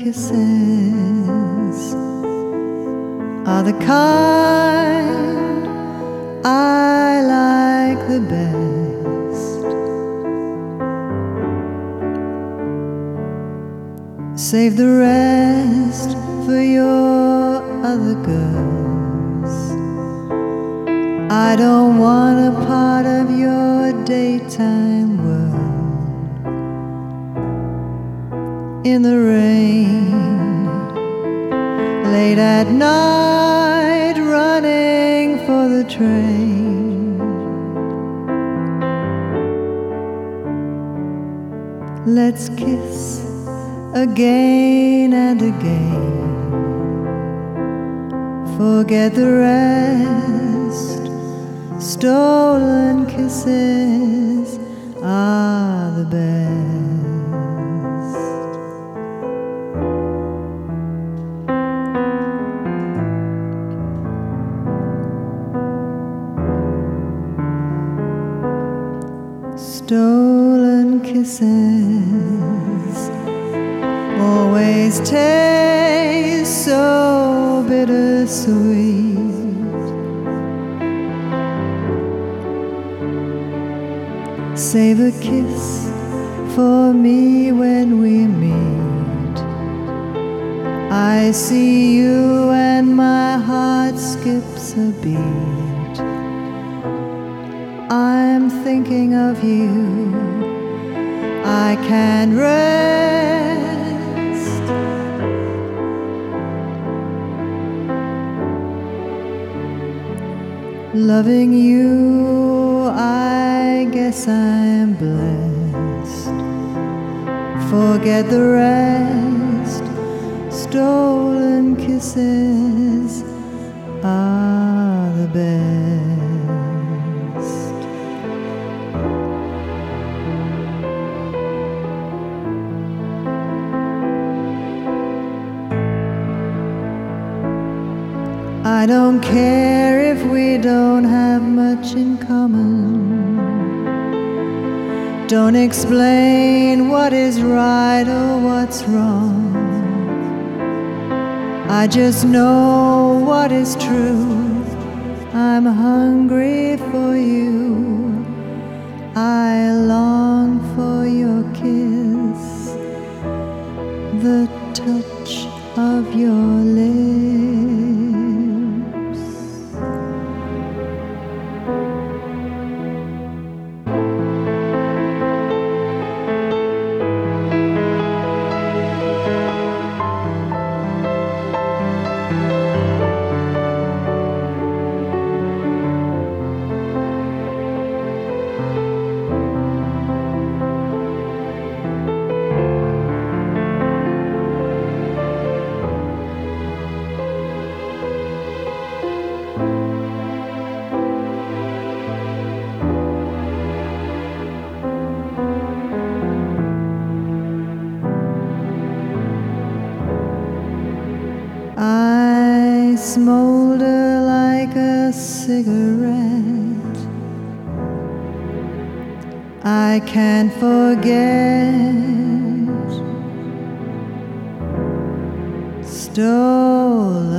kisses are the kind I like the best. Save the rest for your other girls. I don't want a part of your daytime world. In the rain, late at night, running for the train. Let's kiss again and again. Forget the rest. Stolen kisses are the best. Stolen kisses always taste so bittersweet. Save a kiss for me when we meet. I see you and my heart skips a beat. I'm thinking of you, I can't rest. Loving you, I guess I'm blessed. Forget the rest. Stolen kisses are the best. I don't care if we don't have much in common. Don't explain what is right or what's wrong. I just know what is true. I'm hungry for you. I long for your kiss, the touch of your lips. I smolder like a cigarette. I can't forget. Stolen